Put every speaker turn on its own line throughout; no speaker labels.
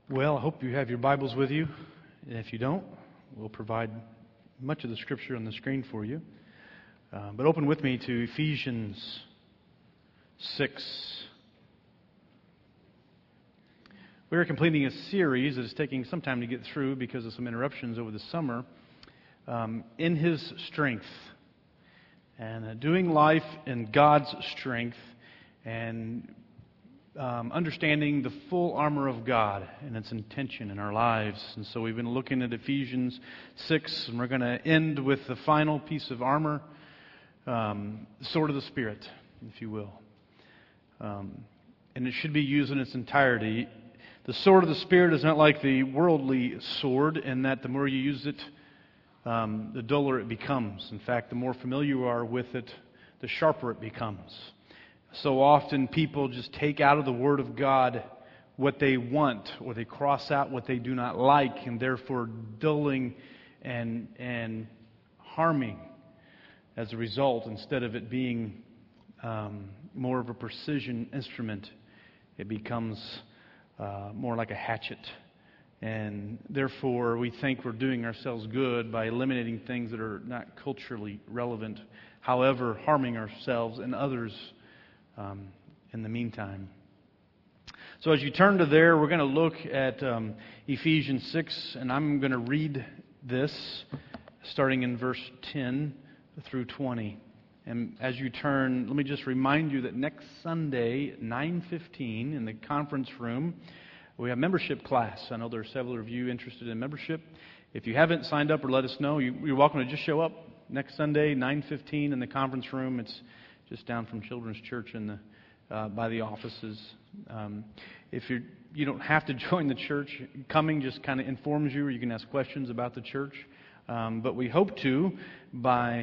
Well, I hope you have your Bibles with you. And if you don't, we'll provide much of the Scripture on the screen for you. But open with me to Ephesians 6. We are completing a series that is taking some time to get through because of some interruptions over the summer. In His strength. And doing life in God's strength and understanding the full armor of God and its intention in our lives. And so we've been looking at Ephesians 6, and we're going to end with the final piece of armor, the sword of the Spirit, if you will. And it should be used in its entirety. The sword of the Spirit is not like the worldly sword in that the more you use it, the duller it becomes. In fact, the more familiar you are with it, the sharper it becomes. So often people just take out of the Word of God what they want, or they cross out what they do not like, and therefore dulling and harming as a result. Instead of it being more of a precision instrument, it becomes more like a hatchet. And therefore we think we're doing ourselves good by eliminating things that are not culturally relevant, however harming ourselves and others in the meantime. So as you turn to there, we're going to look at Ephesians 6, and I'm going to read this starting in verse 10 through 20. And as you turn, let me just remind you that next Sunday, 9:15, in the conference room, we have membership class. I know there are several of you interested in membership. If you haven't signed up or let us know, you're welcome to just show up next Sunday, 9:15, in the conference room. It's just down from Children's Church in by the offices. If you don't have to join the church, coming just kind of informs you, or you can ask questions about the church. But we hope to, by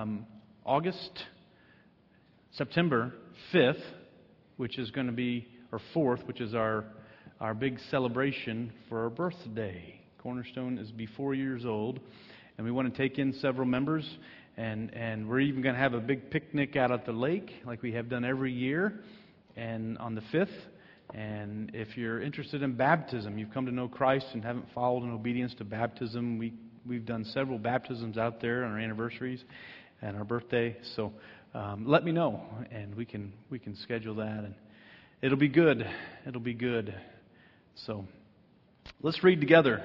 September 5th, which is going to be, or 4th, which is our big celebration for our birthday. Cornerstone is be 4 years old, and we want to take in several members. And we're even going to have a big picnic out at the lake, like we have done every year, and on the 5th. And if you're interested in baptism, you've come to know Christ and haven't followed in obedience to baptism, we've done several baptisms out there on our anniversaries and our birthday. So let me know, and we can schedule that, and it'll be good. It'll be good. So let's read together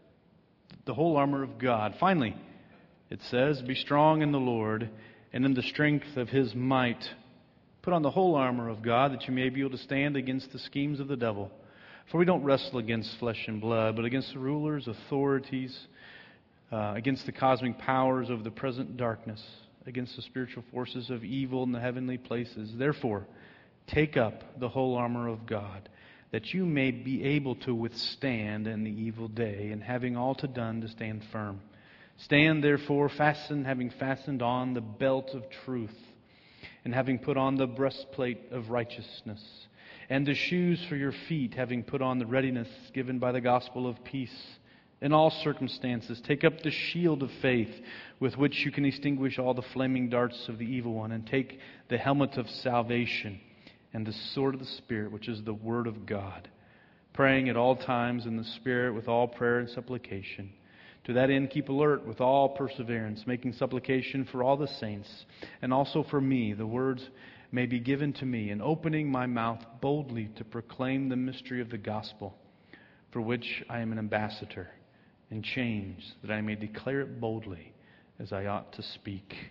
the whole armor of God. Finally, it says, "Be strong in the Lord and in the strength of His might. Put on the whole armor of God that you may be able to stand against the schemes of the devil. For we don't wrestle against flesh and blood, but against the rulers, authorities, against the cosmic powers of the present darkness, against the spiritual forces of evil in the heavenly places. Therefore, take up the whole armor of God, that you may be able to withstand in the evil day, and having all done to stand firm. Stand therefore, having fastened on the belt of truth, and having put on the breastplate of righteousness, and the shoes for your feet, having put on the readiness given by the gospel of peace. In all circumstances, take up the shield of faith, with which you can extinguish all the flaming darts of the evil one, and take the helmet of salvation, and the sword of the Spirit, which is the Word of God, praying at all times in the Spirit with all prayer and supplication. To that end, keep alert with all perseverance, making supplication for all the saints, and also for me, the words may be given to me, and opening my mouth boldly to proclaim the mystery of the gospel, for which I am an ambassador, in chains, that I may declare it boldly as I ought to speak."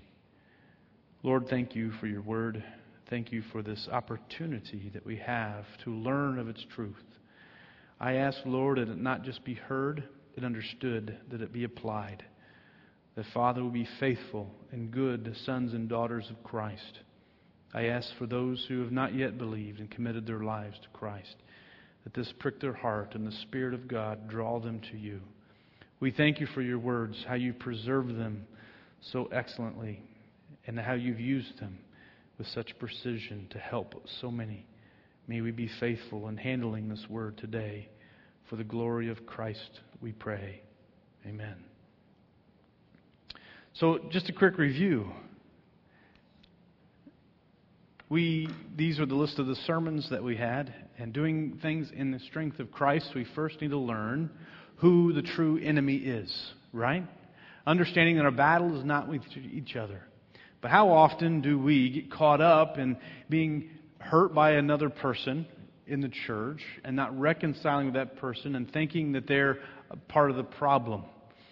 Lord, thank you for your word. Thank you for this opportunity that we have to learn of its truth. I ask, Lord, that it not just be heard, but understood, that it be applied. That, Father, will be faithful and good sons and daughters of Christ. I ask for those who have not yet believed and committed their lives to Christ, that this prick their heart and the Spirit of God draw them to you. We thank you for your words, how you preserve them so excellently, and how you've used them with such precision to help so many. May we be faithful in handling this word today. For the glory of Christ, we pray. Amen. So, just a quick review. These are the list of the sermons that we had. And doing things in the strength of Christ, we first need to learn who the true enemy is, right? Understanding that our battle is not with each other. But how often do we get caught up in being hurt by another person in the church and not reconciling with that person and thinking that they're a part of the problem,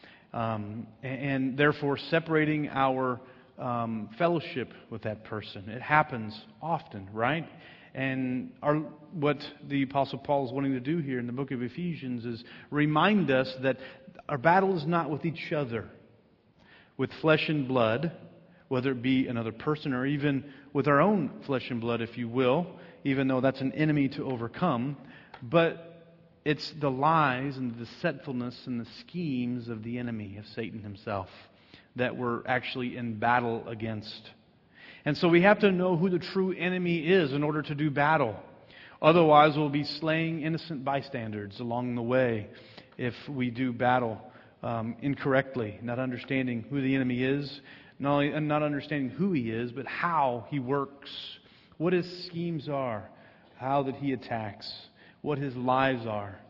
and therefore separating our fellowship with that person? It happens often, right? And what the Apostle Paul is wanting to do here in the book of Ephesians is remind us that our battle is not with each other, with flesh and blood, whether it be another person or even with our own flesh and blood, if you will, even though that's an enemy to overcome. But it's the lies and the deceitfulness and the schemes of the enemy, of Satan himself, that we're actually in battle against. And so we have to know who the true enemy is in order to do battle. Otherwise, we'll be slaying innocent bystanders along the way if we do battle incorrectly, not understanding who the enemy is, not understanding who he is, but how he works, what his schemes are, how that he attacks, what his lies are.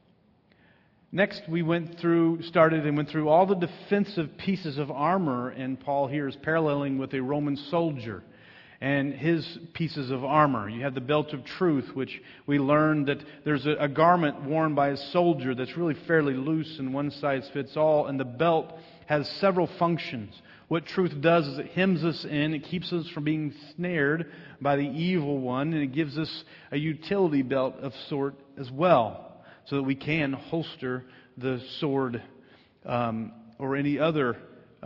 Next, we went through all the defensive pieces of armor, and Paul here is paralleling with a Roman soldier and his pieces of armor. You have the belt of truth, which we learned that there's a garment worn by a soldier that's really fairly loose and one size fits all, and the belt has several functions. What truth does is it hems us in, it keeps us from being snared by the evil one, and it gives us a utility belt of sort as well, so that we can holster the sword or any other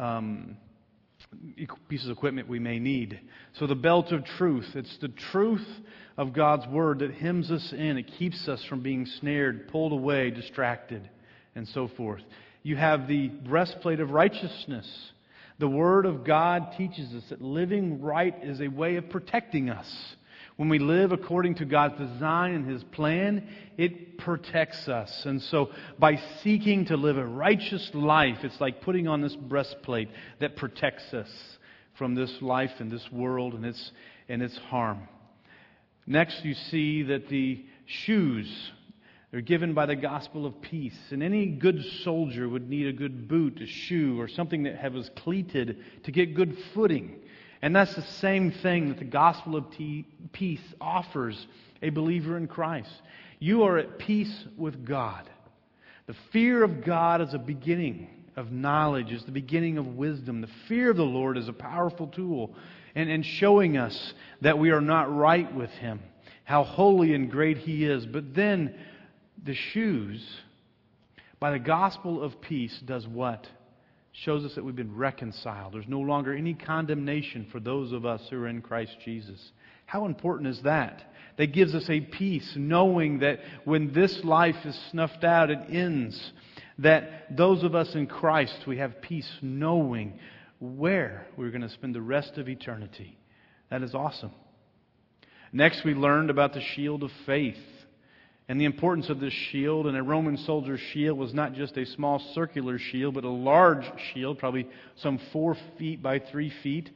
pieces of equipment we may need. So the belt of truth, it's the truth of God's Word that hems us in. It keeps us from being snared, pulled away, distracted, and so forth. You have the breastplate of righteousness. The Word of God teaches us that living right is a way of protecting us. When we live according to God's design and His plan, it protects us. And so by seeking to live a righteous life, it's like putting on this breastplate that protects us from this life and this world and its harm. Next, you see that the shoes are given by the gospel of peace. And any good soldier would need a good boot, a shoe, or something that was cleated to get good footing. And that's the same thing that the gospel of peace offers a believer in Christ. You are at peace with God. The fear of God is a beginning of knowledge, is the beginning of wisdom. The fear of the Lord is a powerful tool and showing us that we are not right with Him, how holy and great He is. But then the shoes, by the gospel of peace, does what? Shows us that we've been reconciled. There's no longer any condemnation for those of us who are in Christ Jesus. How important is that? That gives us a peace, knowing that when this life is snuffed out, it ends. That those of us in Christ, we have peace, knowing where we're going to spend the rest of eternity. That is awesome. Next, we learned about the shield of faith. And the importance of this shield. And a Roman soldier's shield was not just a small circular shield, but a large shield, probably some 4 feet by 3 feet,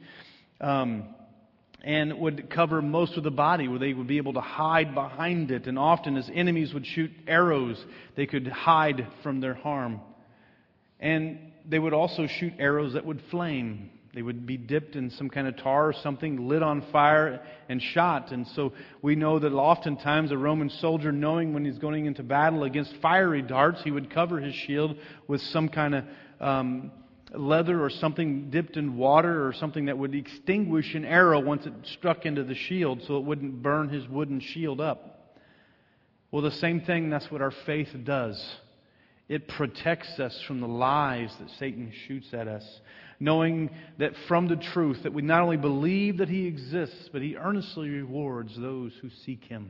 and would cover most of the body, where they would be able to hide behind it. And often as enemies would shoot arrows, they could hide from their harm. And they would also shoot arrows that would flame. They would be dipped in some kind of tar or something, lit on fire and shot. And so we know that oftentimes a Roman soldier, knowing when he's going into battle against fiery darts, he would cover his shield with some kind of leather or something dipped in water, or something that would extinguish an arrow once it struck into the shield, so it wouldn't burn his wooden shield up. Well, the same thing, that's what our faith does. It protects us from the lies that Satan shoots at us, knowing that from the truth that we not only believe that He exists, but He earnestly rewards those who seek Him.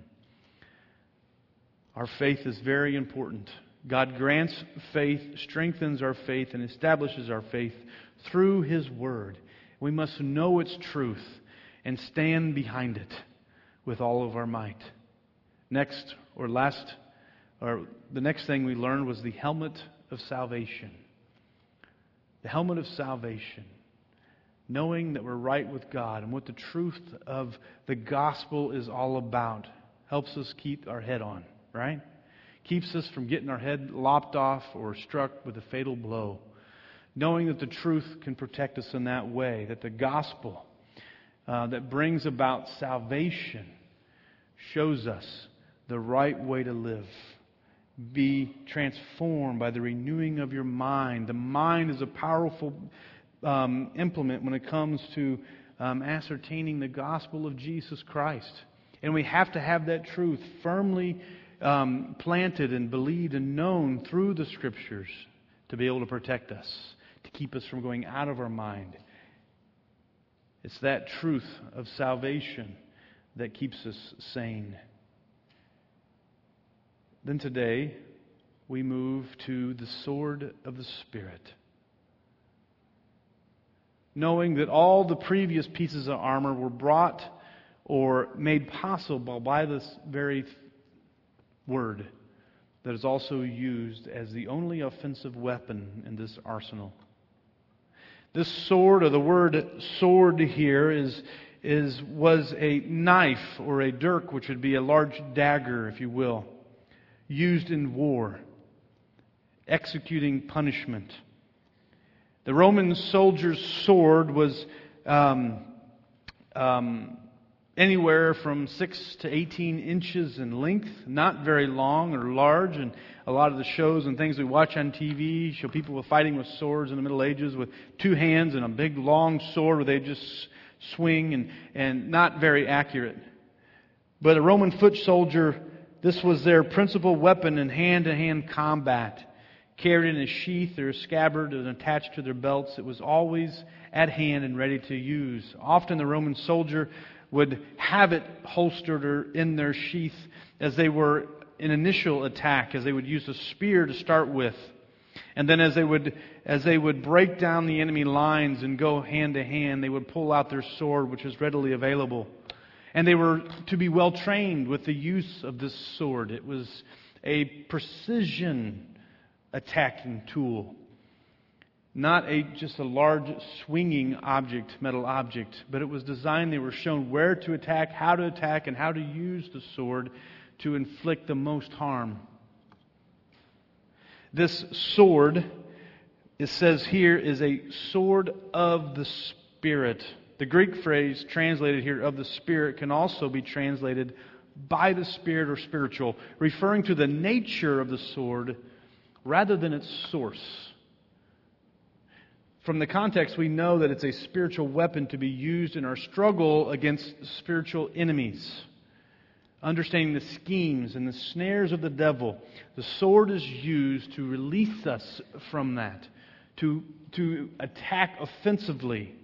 Our faith is very important. God grants faith, strengthens our faith, and establishes our faith through His Word. We must know its truth and stand behind it with all of our might. The next thing we learned was the helmet of salvation. The helmet of salvation. knowing that we're right with God and what the truth of the gospel is all about, helps us keep our head on, right? Keeps us from getting our head lopped off or struck with a fatal blow. Knowing that the truth can protect us in that way, that the gospel that brings about salvation shows us the right way to live. Be transformed by the renewing of your mind. The mind is a powerful implement when it comes to ascertaining the gospel of Jesus Christ. And we have to have that truth firmly planted and believed and known through the Scriptures to be able to protect us, to keep us from going out of our mind. It's that truth of salvation that keeps us sane. Then today, we move to the sword of the Spirit. Knowing that all the previous pieces of armor were brought or made possible by this very word that is also used as the only offensive weapon in this arsenal. This sword, or the word sword here, was a knife or a dirk, which would be a large dagger, if you will, used in war, executing punishment. The Roman soldier's sword was anywhere from 6 to 18 inches in length, not very long or large. And a lot of the shows and things we watch on TV show people fighting with swords in the Middle Ages with two hands and a big long sword where they just swing and not very accurate. But a Roman foot soldier, this was their principal weapon in hand-to-hand combat. Carried in a sheath or a scabbard and attached to their belts, it was always at hand and ready to use. Often the Roman soldier would have it holstered or in their sheath as they were in initial attack, as they would use a spear to start with. And then as they would break down the enemy lines and go hand to hand, they would pull out their sword, which was readily available. And they were to be well trained with the use of this sword. It was a precision attacking tool. Not just a large swinging object, metal object, but it was designed, they were shown where to attack, and how to use the sword to inflict the most harm. This sword, it says here, is a sword of the Spirit. The Greek phrase translated here, of the Spirit, can also be translated by the Spirit or spiritual, referring to the nature of the sword rather than its source. From the context, we know that it's a spiritual weapon to be used in our struggle against spiritual enemies. Understanding the schemes and the snares of the devil, the sword is used to release us from that, to attack offensively.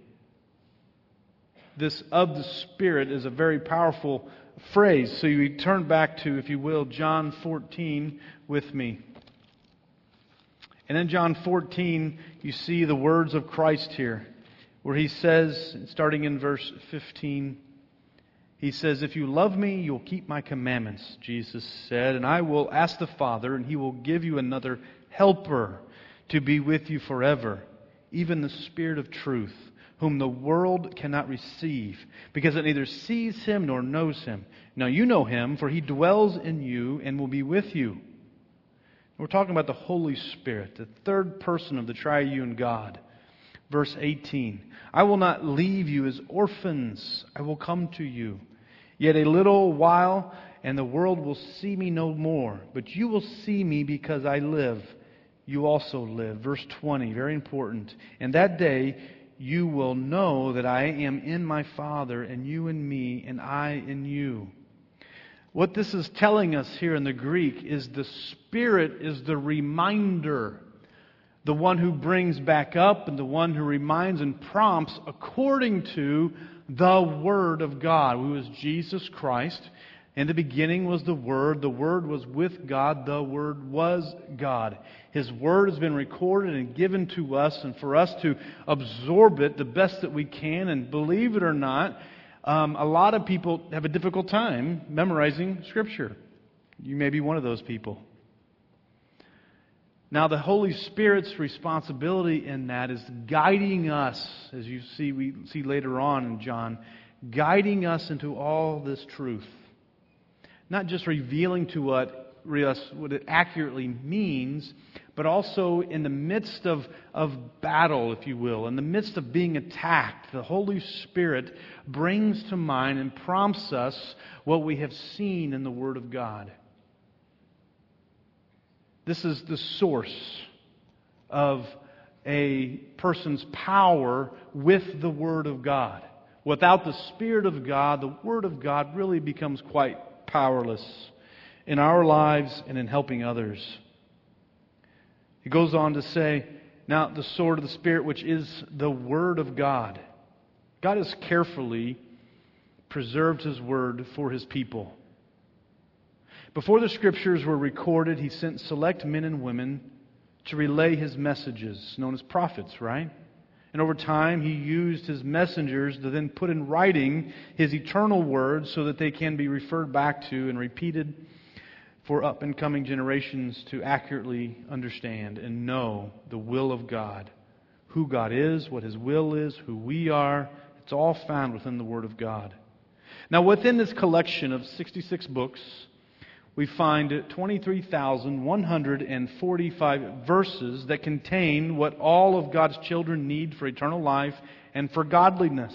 This of the Spirit is a very powerful phrase. So you turn back to, if you will, John 14 with me. And in John 14, you see the words of Christ here, where He says, starting in verse 15, He says, "If you love me, you'll keep my commandments," Jesus said, "and I will ask the Father, and He will give you another helper to be with you forever, even the Spirit of truth, whom the world cannot receive, because it neither sees Him nor knows Him. Now you know Him, for He dwells in you and will be with you." We're talking about the Holy Spirit, the third person of the triune God. Verse 18, "I will not leave you as orphans. I will come to you. Yet a little while, and the world will see me no more. But you will see me because I live. You also live." Verse 20, very important. "And that day you will know that I am in my Father, and you in me, and I in you." What this is telling us here in the Greek is the Spirit is the reminder, the one who brings back up and the one who reminds and prompts according to the Word of God, who is Jesus Christ. In the beginning was the Word was with God, the Word was God. His Word has been recorded and given to us, and for us to absorb it the best that we can, and believe it or not, a lot of people have a difficult time memorizing Scripture. You may be one of those people. Now, the Holy Spirit's responsibility in that is guiding us, as we see later on in John, guiding us into all this truth. Not just revealing to us what it accurately means, but also in the midst of battle, if you will, in the midst of being attacked, the Holy Spirit brings to mind and prompts us what we have seen in the Word of God. This is the source of a person's power with the Word of God. Without the Spirit of God, the Word of God really becomes quite powerless in our lives and in helping others. He goes on to say, now the sword of the Spirit, which is the Word of God. God has carefully preserved His Word for His people. Before the Scriptures were recorded, He sent select men and women to relay His messages, known as prophets, right? And over time, He used His messengers to then put in writing His eternal words so that they can be referred back to and repeated for up and coming generations to accurately understand and know the will of God. Who God is, what His will is, who we are. It's all found within the Word of God. Now, within this collection of 66 books, we find 23,145 verses that contain what all of God's children need for eternal life and for godliness.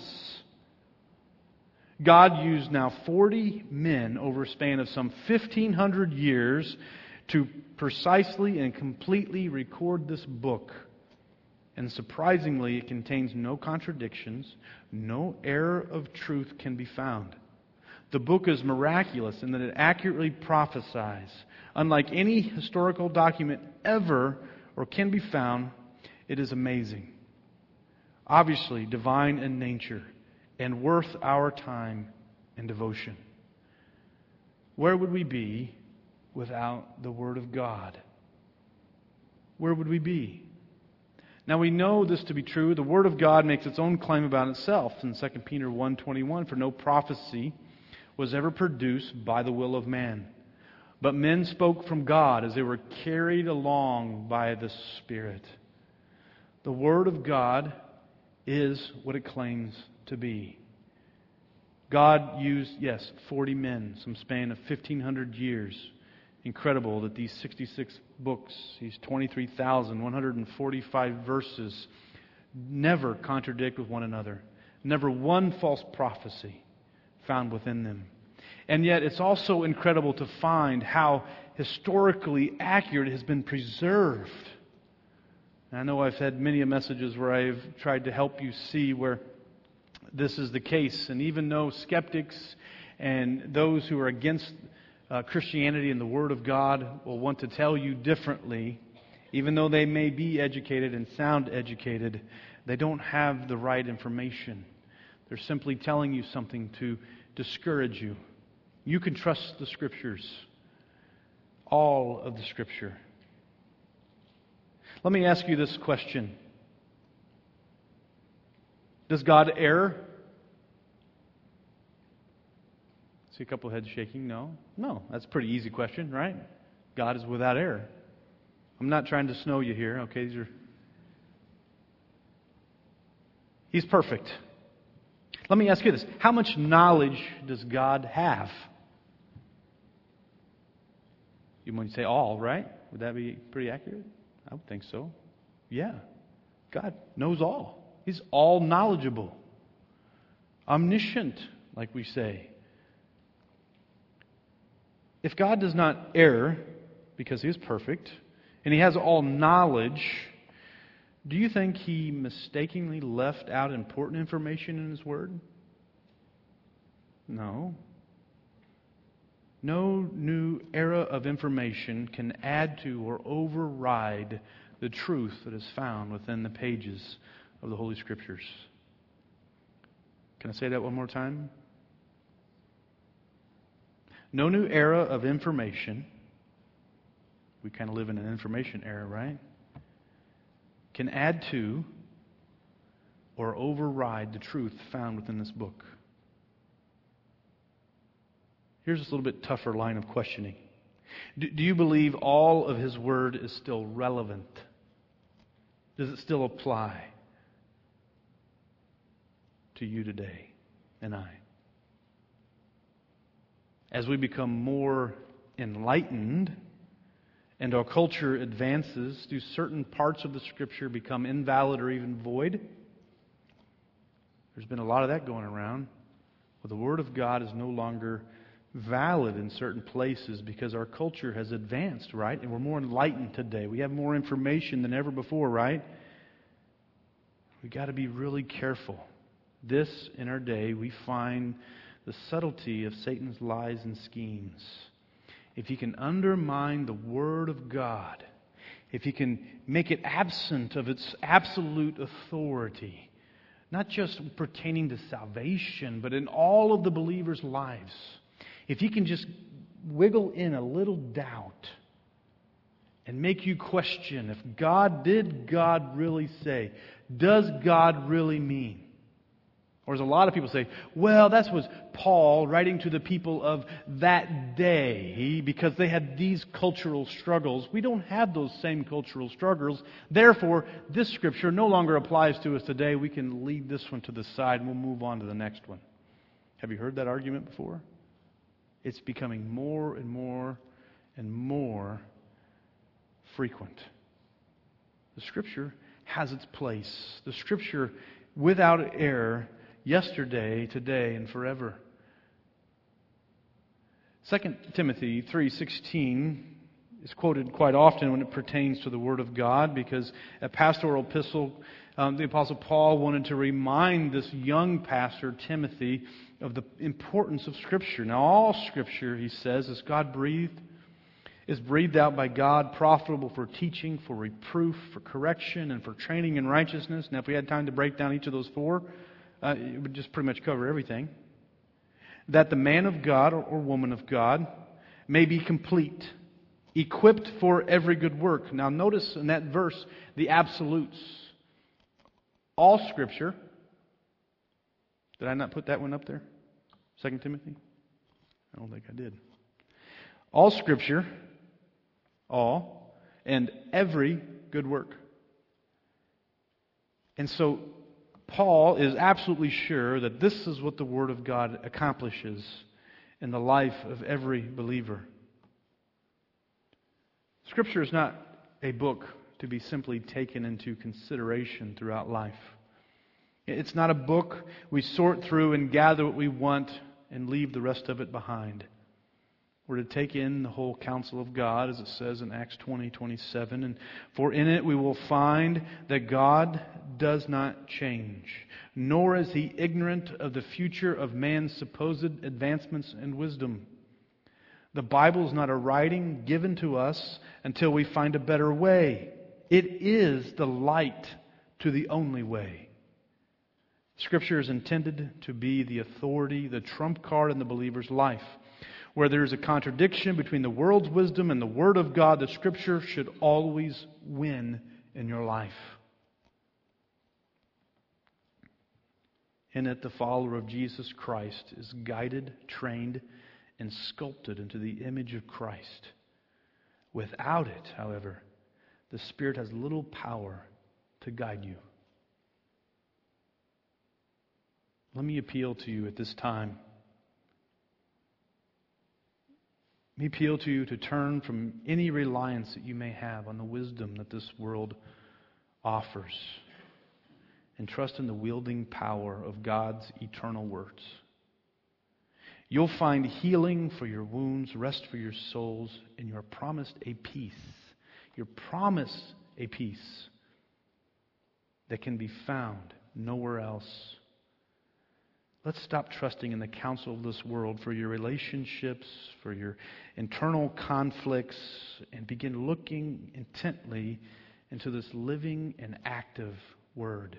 God used now 40 men over a span of some 1,500 years to precisely and completely record this book. And surprisingly, it contains no contradictions, no error of truth can be found. The book is miraculous in that it accurately prophesies. Unlike any historical document ever or can be found, it is amazing. Obviously, divine in nature and worth our time and devotion. Where would we be without the Word of God? Where would we be? Now we know this to be true. The Word of God makes its own claim about itself in 2 Peter 1:21, for no prophecy was ever produced by the will of man. But men spoke from God as they were carried along by the Spirit. The Word of God is what it claims to be. God used, 40 men, some span of 1,500 years. Incredible that these 66 books, these 23,145 verses, never contradict with one another. Never one false prophecy found within them. And yet it's also incredible to find how historically accurate it has been preserved. And I know I've had many messages where I've tried to help you see where this is the case. And even though skeptics and those who are against Christianity and the Word of God will want to tell you differently, even though they may be educated and sound educated, they don't have the right information. They're simply telling you something to discourage you. You can trust the Scriptures, all of the Scripture. Let me ask you this question. Does God err? See a couple heads shaking. No. That's a pretty easy question, right? God is without error. I'm not trying to snow you here. Okay, He's perfect. Let me ask you this. How much knowledge does God have? You might say all, right? Would that be pretty accurate? I would think so. Yeah. God knows all. He's all knowledgeable. Omniscient, like we say. If God does not err, because He is perfect, and He has all knowledge, do you think He mistakenly left out important information in His Word? No. No new era of information can add to or override the truth that is found within the pages of the Holy Scriptures. Can I say that one more time? No new era of information. We kind of live in an information era, right? Can add to or override the truth found within this book. Here's this little bit tougher line of questioning. Do you believe all of His Word is still relevant? Does it still apply to you today and I? As we become more enlightened and our culture advances, do certain parts of the Scripture become invalid or even void? There's been a lot of that going around. Well, the Word of God is no longer valid in certain places because our culture has advanced, right? And we're more enlightened today. We have more information than ever before, right? We've got to be really careful. This, in our day, we find the subtlety of Satan's lies and schemes. If he can undermine the Word of God, if he can make it absent of its absolute authority, not just pertaining to salvation, but in all of the believers' lives, if he can just wiggle in a little doubt and make you question if did God really say? Does God really mean? Or as a lot of people say, well, that was Paul writing to the people of that day because they had these cultural struggles. We don't have those same cultural struggles. Therefore, this Scripture no longer applies to us today. We can leave this one to the side and we'll move on to the next one. Have you heard that argument before? It's becoming more and more and more frequent. The Scripture has its place. The Scripture, without error, yesterday, today, and forever. 2 Timothy 3:16 is quoted quite often when it pertains to the Word of God because a pastoral epistle, the Apostle Paul wanted to remind this young pastor, Timothy, of the importance of Scripture. Now, all Scripture, he says, is God-breathed, is breathed out by God, profitable for teaching, for reproof, for correction, and for training in righteousness. Now, if we had time to break down each of those four, it would just pretty much cover everything. That the man of God or woman of God may be complete, equipped for every good work. Now, notice in that verse the absolutes. All Scripture. Did I not put that one up there? 2 Timothy? I don't think I did. All Scripture, all, and every good work. And so, Paul is absolutely sure that this is what the Word of God accomplishes in the life of every believer. Scripture is not a book to be simply taken into consideration throughout life. It's not a book we sort through and gather what we want and leave the rest of it behind. We're to take in the whole counsel of God, as it says in Acts 20:27. And for in it we will find that God does not change, nor is He ignorant of the future of man's supposed advancements and wisdom. The Bible is not a writing given to us until we find a better way. It is the light to the only way. Scripture is intended to be the authority, the trump card in the believer's life. Where there is a contradiction between the world's wisdom and the Word of God, the Scripture should always win in your life. In it, the follower of Jesus Christ is guided, trained, and sculpted into the image of Christ. Without it, however, the Spirit has little power to guide you. Let me appeal to you at this time. Let me appeal to you to turn from any reliance that you may have on the wisdom that this world offers and trust in the wielding power of God's eternal words. You'll find healing for your wounds, rest for your souls, and you're promised a peace. You're promised a peace that can be found nowhere else. Let's stop trusting in the counsel of this world for your relationships, for your internal conflicts, and begin looking intently into this living and active Word.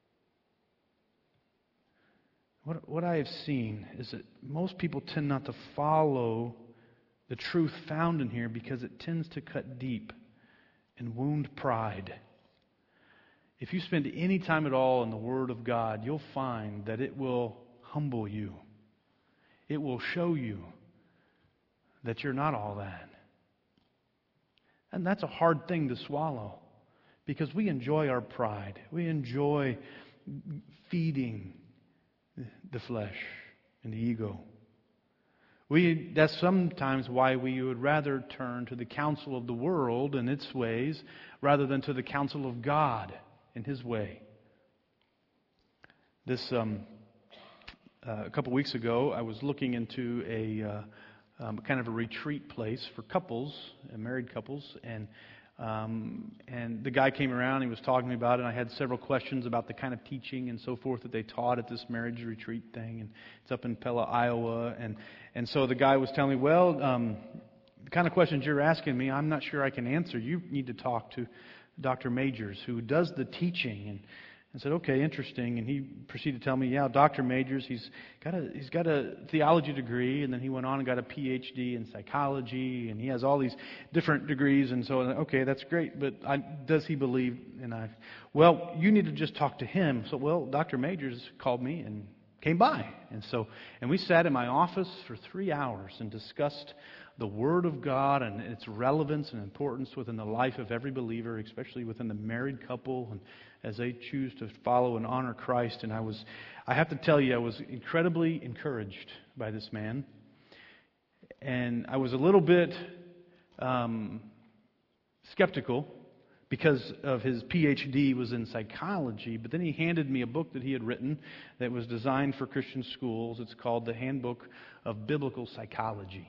What I have seen is that most people tend not to follow the truth found in here because it tends to cut deep and wound pride. If you spend any time at all in the Word of God, you'll find that it will humble you. It will show you that you're not all that. And that's a hard thing to swallow because we enjoy our pride. We enjoy feeding the flesh and the ego. That's sometimes why we would rather turn to the counsel of the world and its ways rather than to the counsel of God and His way. This a couple weeks ago, I was looking into a kind of a retreat place for couples, married couples, and the guy came around. He was talking to me about it. And I had several questions about the kind of teaching and so forth that they taught at this marriage retreat thing, and it's up in Pella, Iowa, and so the guy was telling me, well, the kind of questions you're asking me, I'm not sure I can answer. You need to talk to Dr. Majors, who does the teaching. And I said, okay, interesting. And he proceeded to tell me, yeah, Dr. Majors, he's got a theology degree, and then he went on and got a PhD in psychology, and he has all these different degrees. And so, okay, that's great, but does he believe? Well, you need to just talk to him. So, well, Dr. Majors called me and came by, and we sat in my office for 3 hours and discussed the Word of God and its relevance and importance within the life of every believer, especially within the married couple, and as they choose to follow and honor Christ. And I have to tell you, I was incredibly encouraged by this man. And I was a little bit skeptical because of his PhD was in psychology, but then he handed me a book that he had written that was designed for Christian schools. It's called The Handbook of Biblical Psychology.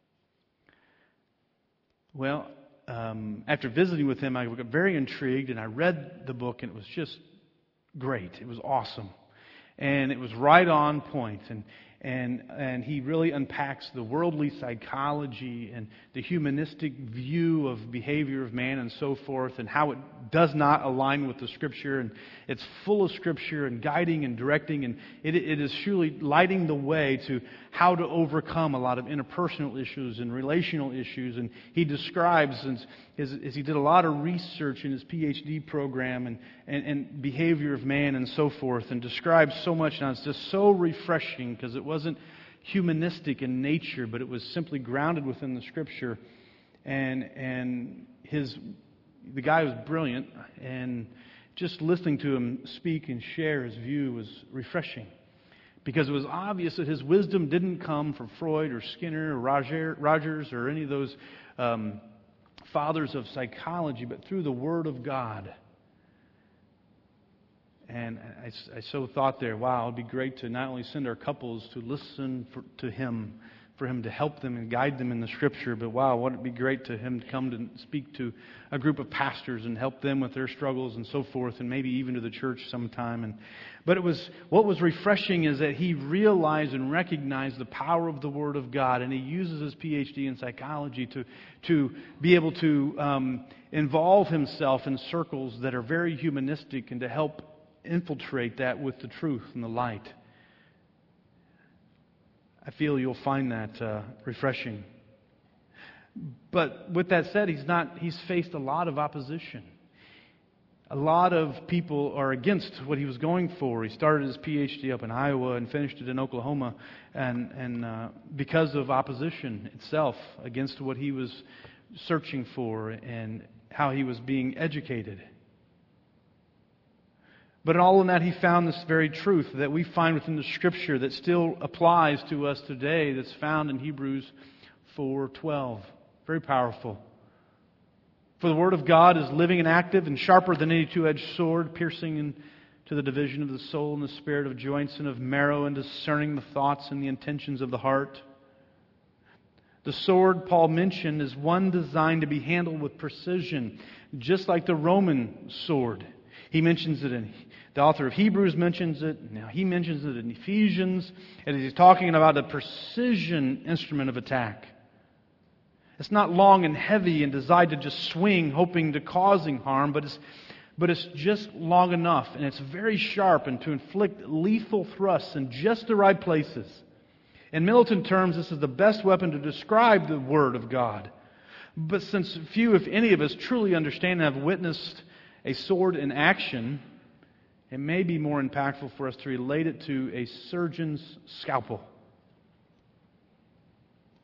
Well, after visiting with him, I got very intrigued, and I read the book, and it was just great. It was awesome. And it was right on point. And he really unpacks the worldly psychology and the humanistic view of behavior of man and so forth, and how it does not align with the Scripture. And it's full of Scripture and guiding and directing, and it is surely lighting the way to how to overcome a lot of interpersonal issues and relational issues. And he describes, as he did a lot of research in his PhD program and behavior of man and so forth, and describes so much. Now it's just so refreshing because it wasn't humanistic in nature, but it was simply grounded within the Scripture. And the guy was brilliant, and just listening to him speak and share his view was refreshing. Because it was obvious that his wisdom didn't come from Freud or Skinner or Rogers or any of those fathers of psychology, but through the Word of God. And I so thought there, wow, it would be great to not only send our couples to listen to him, for him to help them and guide them in the Scripture, but wow, wouldn't it be great to him to come to speak to a group of pastors and help them with their struggles and so forth, and maybe even to the church sometime. But what was refreshing is that he realized and recognized the power of the Word of God, and he uses his PhD in psychology to be able to involve himself in circles that are very humanistic and to help infiltrate that with the truth and the light. I feel you'll find that refreshing. But with that said, he's faced a lot of opposition. A lot of people are against what he was going for. He started his PhD up in Iowa and finished it in Oklahoma, and because of opposition itself against what he was searching for and how he was being educated. But in all of that, he found this very truth that we find within the Scripture that still applies to us today, that's found in Hebrews 4:12. Very powerful. For the Word of God is living and active and sharper than any two-edged sword, piercing into the division of the soul and the spirit, of joints and of marrow, and discerning the thoughts and the intentions of the heart. The sword Paul mentioned is one designed to be handled with precision, just like the Roman sword. He mentions it the author of Hebrews mentions it. Now he mentions it in Ephesians. And he's talking about a precision instrument of attack. It's not long and heavy and designed to just swing, hoping to causing harm, but it's just long enough, and it's very sharp and to inflict lethal thrusts in just the right places. In militant terms, this is the best weapon to describe the Word of God. But since few, if any of us, truly understand and have witnessed a sword in action, it may be more impactful for us to relate it to a surgeon's scalpel.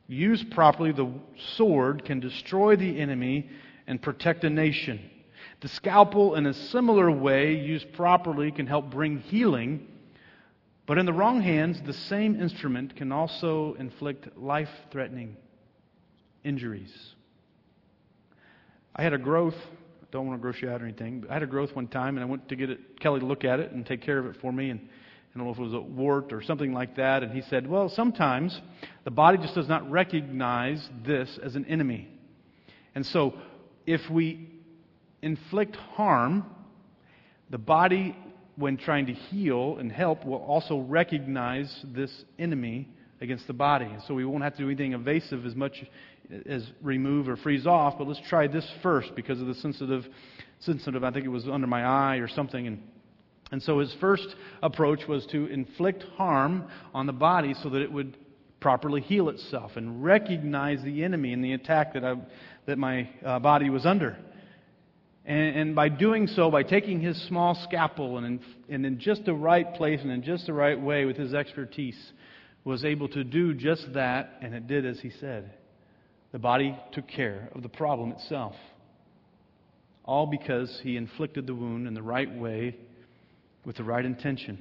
Used properly, the sword can destroy the enemy and protect a nation. The scalpel, in a similar way, used properly, can help bring healing. But in the wrong hands, the same instrument can also inflict life-threatening injuries. I had a growth, don't want to gross you out or anything, but I had a growth one time, and I went to get Kelly to look at it and take care of it for me, and I don't know if it was a wart or something like that, and he said, well, sometimes the body just does not recognize this as an enemy. And so, if we inflict harm, the body, when trying to heal and help, will also recognize this enemy against the body. And so we won't have to do anything invasive as much as remove or freeze off, but let's try this first because of the sensitive, I think it was under my eye or something. And so his first approach was to inflict harm on the body so that it would properly heal itself and recognize the enemy and the attack that my body was under. And by doing so, by taking his small scalpel and in just the right place and in just the right way with his expertise, was able to do just that, and it did as he said. The body took care of the problem itself. All because he inflicted the wound in the right way with the right intention.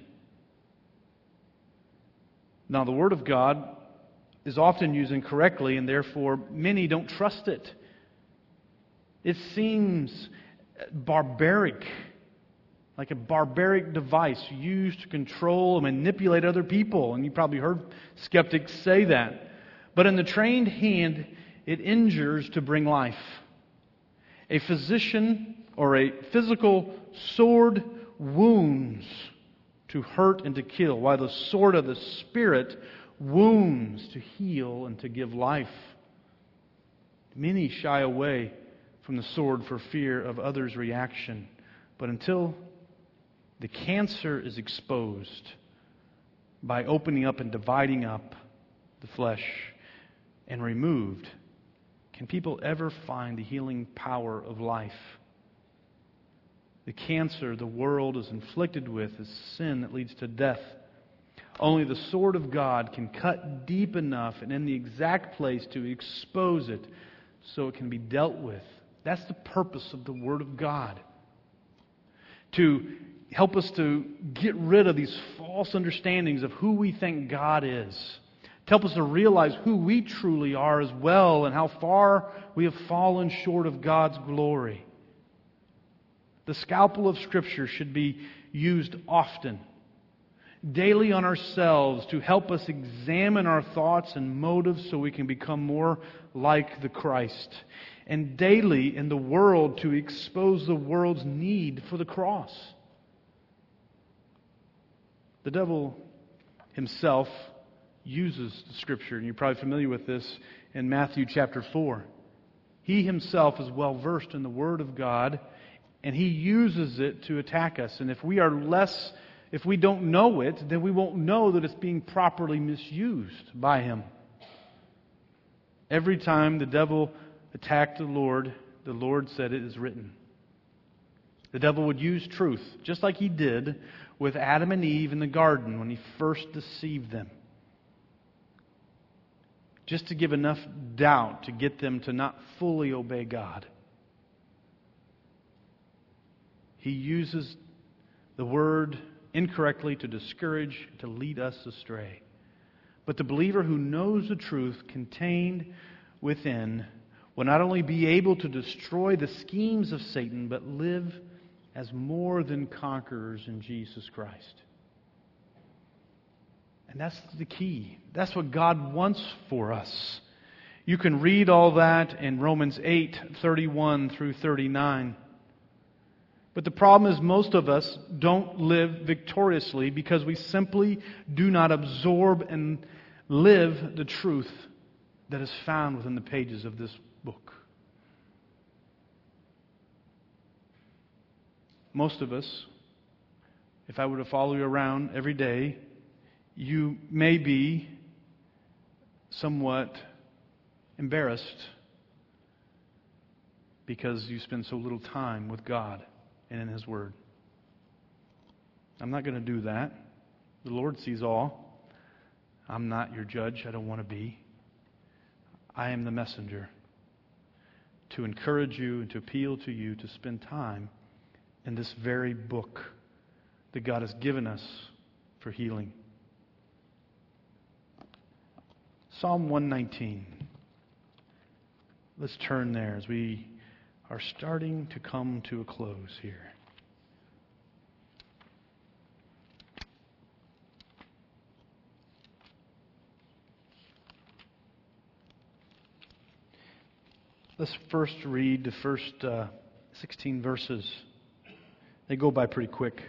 Now, the Word of God is often used incorrectly, and therefore many don't trust it. It seems barbaric, like a barbaric device used to control and manipulate other people. And you probably heard skeptics say that. But in the trained hand, it injures to bring life. A physician or a physical sword wounds to hurt and to kill, while the sword of the Spirit wounds to heal and to give life. Many shy away from the sword for fear of others' reaction. But until the cancer is exposed by opening up and dividing up the flesh and removed, can people ever find the healing power of life? The cancer the world is inflicted with is sin that leads to death. Only the sword of God can cut deep enough and in the exact place to expose it so it can be dealt with. That's the purpose of the Word of God. To help us to get rid of these false understandings of who we think God is. To help us to realize who we truly are as well and how far we have fallen short of God's glory. The scalpel of Scripture should be used often, daily on ourselves, to help us examine our thoughts and motives so we can become more like the Christ. And daily in the world to expose the world's need for the cross. The devil himself uses the Scripture, and you're probably familiar with this in Matthew chapter 4. He himself is well versed in the Word of God, and he uses it to attack us. And if we don't know it, then we won't know that it's being properly misused by him. Every time the devil attacked the Lord said, "It is written." The devil would use truth, just like he did with Adam and Eve in the garden when he first deceived them. Just to give enough doubt to get them to not fully obey God. He uses the Word incorrectly to discourage, to lead us astray. But the believer who knows the truth contained within will not only be able to destroy the schemes of Satan, but live as more than conquerors in Jesus Christ. And that's the key. That's what God wants for us. You can read all that in Romans 8:31 through 39. But the problem is most of us don't live victoriously because we simply do not absorb and live the truth that is found within the pages of this book. Most of us, if I were to follow you around every day, you may be somewhat embarrassed because you spend so little time with God and in His Word. I'm not going to do that. The Lord sees all. I'm not your judge. I don't want to be. I am the messenger to encourage you and to appeal to you to spend time in this very book that God has given us for healing. Psalm 119. Let's turn there as we are starting to come to a close here. Let's first read the first 16 verses. They go by pretty quick.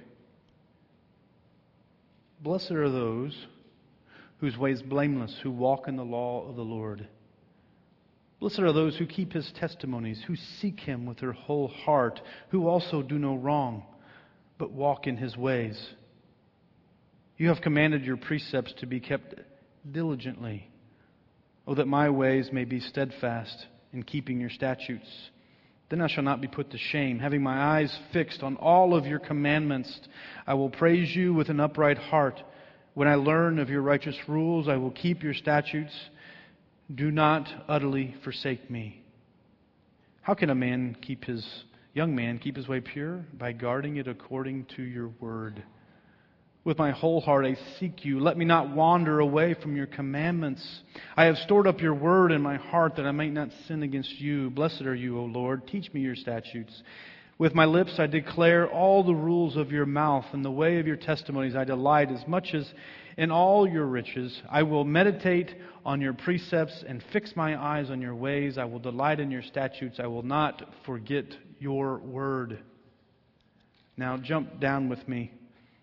Blessed are those whose way is blameless, who walk in the law of the Lord. Blessed are those who keep His testimonies, who seek Him with their whole heart, who also do no wrong, but walk in His ways. You have commanded your precepts to be kept diligently. Oh, that my ways may be steadfast in keeping your statutes. Then I shall not be put to shame. Having my eyes fixed on all of your commandments, I will praise you with an upright heart. When I learn of your righteous rules, I will keep your statutes. Do not utterly forsake me. How can a young man keep his way pure? By guarding it according to your word. With my whole heart I seek you. Let me not wander away from your commandments. I have stored up your word in my heart that I might not sin against you. Blessed are you, O Lord. Teach me your statutes. With my lips I declare all the rules of your mouth, and the way of your testimonies I delight as much as in all your riches. I will meditate on your precepts and fix my eyes on your ways. I will delight in your statutes. I will not forget your word. Now jump down with me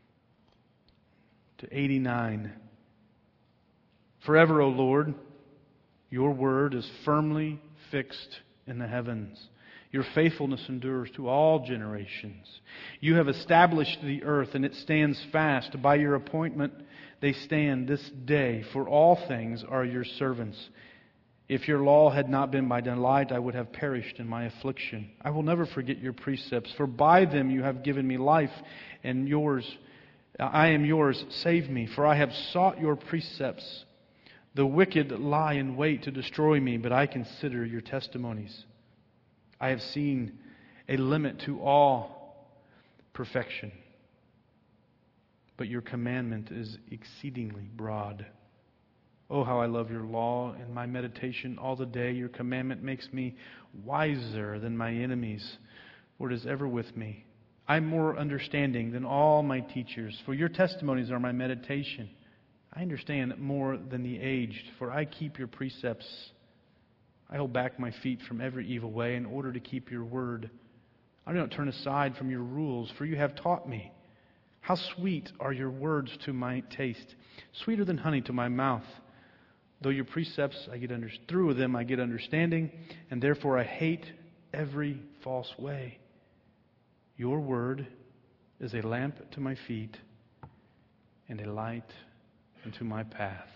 to 89. Forever, O Lord, your word is firmly fixed in the heavens. Your faithfulness endures to all generations. You have established the earth, and it stands fast. By your appointment they stand this day, for all things are your servants. If your law had not been my delight, I would have perished in my affliction. I will never forget your precepts, for by them you have given me life, and I am yours, save me, for I have sought your precepts. The wicked lie in wait to destroy me, but I consider your testimonies. I have seen a limit to all perfection, but your commandment is exceedingly broad. Oh, how I love your law and my meditation all the day. Your commandment makes me wiser than my enemies, for it is ever with me. I'm more understanding than all my teachers, for your testimonies are my meditation. I understand more than the aged, for I keep your precepts. I hold back my feet from every evil way in order to keep your word. I do not turn aside from your rules, for you have taught me. How sweet are your words to my taste, sweeter than honey to my mouth. Though your precepts through them I get understanding, and therefore I hate every false way. Your word is a lamp to my feet and a light unto my path.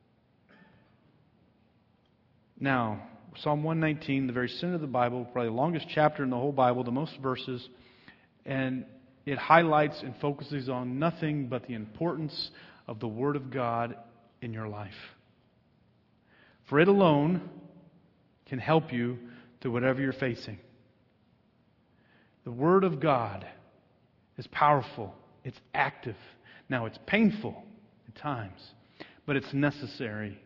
Now, Psalm 119, the very center of the Bible, probably the longest chapter in the whole Bible, the most verses, and it highlights and focuses on nothing but the importance of the Word of God in your life. For it alone can help you through whatever you're facing. The Word of God is powerful. It's active. Now, it's painful at times, but it's necessary.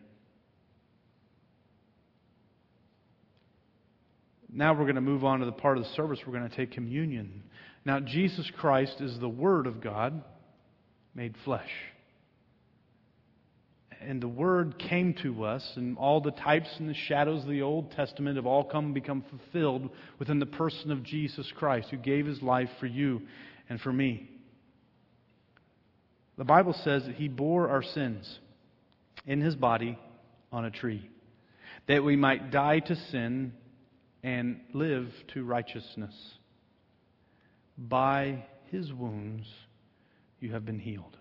Now we're going to move on to the part of the service we're going to take communion. Now, Jesus Christ is the Word of God made flesh. And the Word came to us, and all the types and the shadows of the Old Testament have all become fulfilled within the person of Jesus Christ, who gave His life for you and for me. The Bible says that He bore our sins in His body on a tree, that we might die to sin and live to righteousness. By His wounds you have been healed.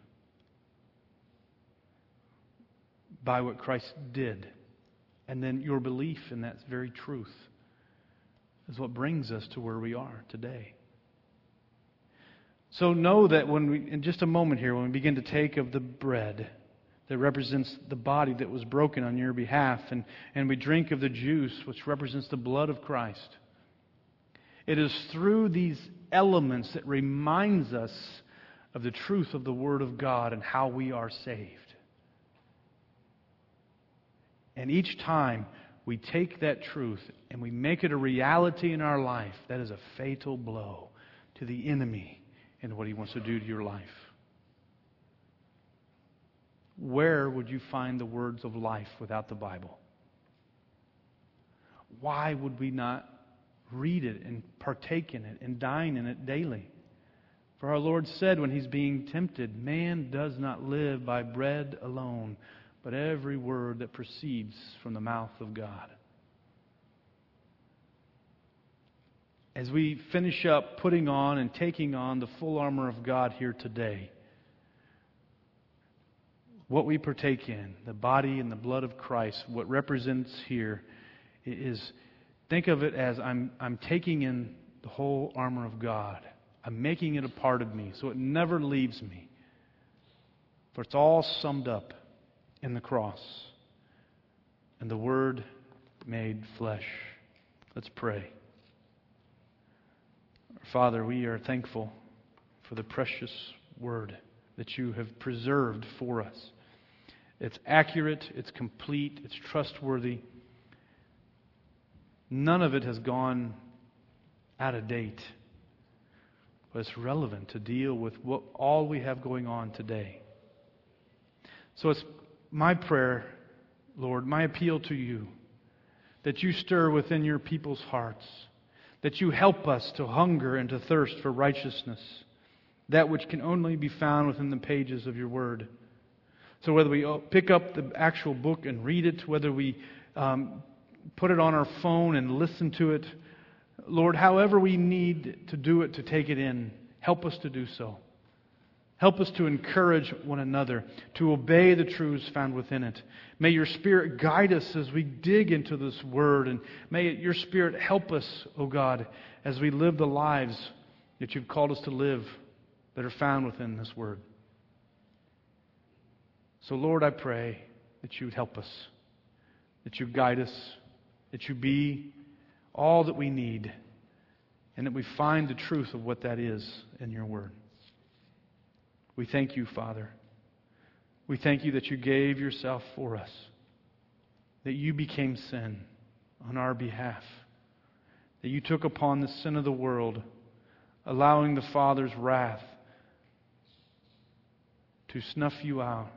By what Christ did. And then your belief in that very truth is what brings us to where we are today. So know that in just a moment here, when we begin to take of the bread, that represents the body that was broken on your behalf. And we drink of the juice, which represents the blood of Christ. It is through these elements that reminds us of the truth of the Word of God and how we are saved. And each time we take that truth and we make it a reality in our life, that is a fatal blow to the enemy and what he wants to do to your life. Where would you find the words of life without the Bible? Why would we not read it and partake in it and dine in it daily? For our Lord said when He's being tempted, man does not live by bread alone, but every word that proceeds from the mouth of God. As we finish up putting on and taking on the full armor of God here today, what we partake in, the body and the blood of Christ, what represents here is, think of it as I'm taking in the whole armor of God. I'm making it a part of me so it never leaves me. For it's all summed up in the cross and the Word made flesh. Let's pray. Father, we are thankful for the precious Word that You have preserved for us. It's accurate, it's complete, it's trustworthy. None of it has gone out of date, but it's relevant to deal with all we have going on today. So it's my prayer, Lord, my appeal to You, that You stir within Your people's hearts, that You help us to hunger and to thirst for righteousness, that which can only be found within the pages of Your Word. So whether we pick up the actual book and read it, whether we put it on our phone and listen to it, Lord, however we need to do it to take it in, help us to do so. Help us to encourage one another, to obey the truths found within it. May Your Spirit guide us as we dig into this Word, and may Your Spirit help us, O God, as we live the lives that You've called us to live that are found within this Word. So, Lord, I pray that You would help us, that You guide us, that You be all that we need, and that we find the truth of what that is in Your Word. We thank You, Father. We thank You that You gave Yourself for us, that You became sin on our behalf, that You took upon the sin of the world, allowing the Father's wrath to snuff You out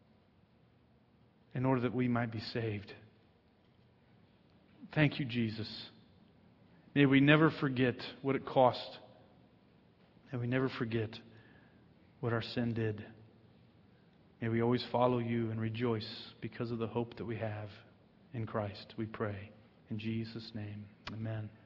in order that we might be saved. Thank You, Jesus. May we never forget what it cost. May we never forget what our sin did. May we always follow You and rejoice because of the hope that we have in Christ. We pray. In Jesus' name, amen.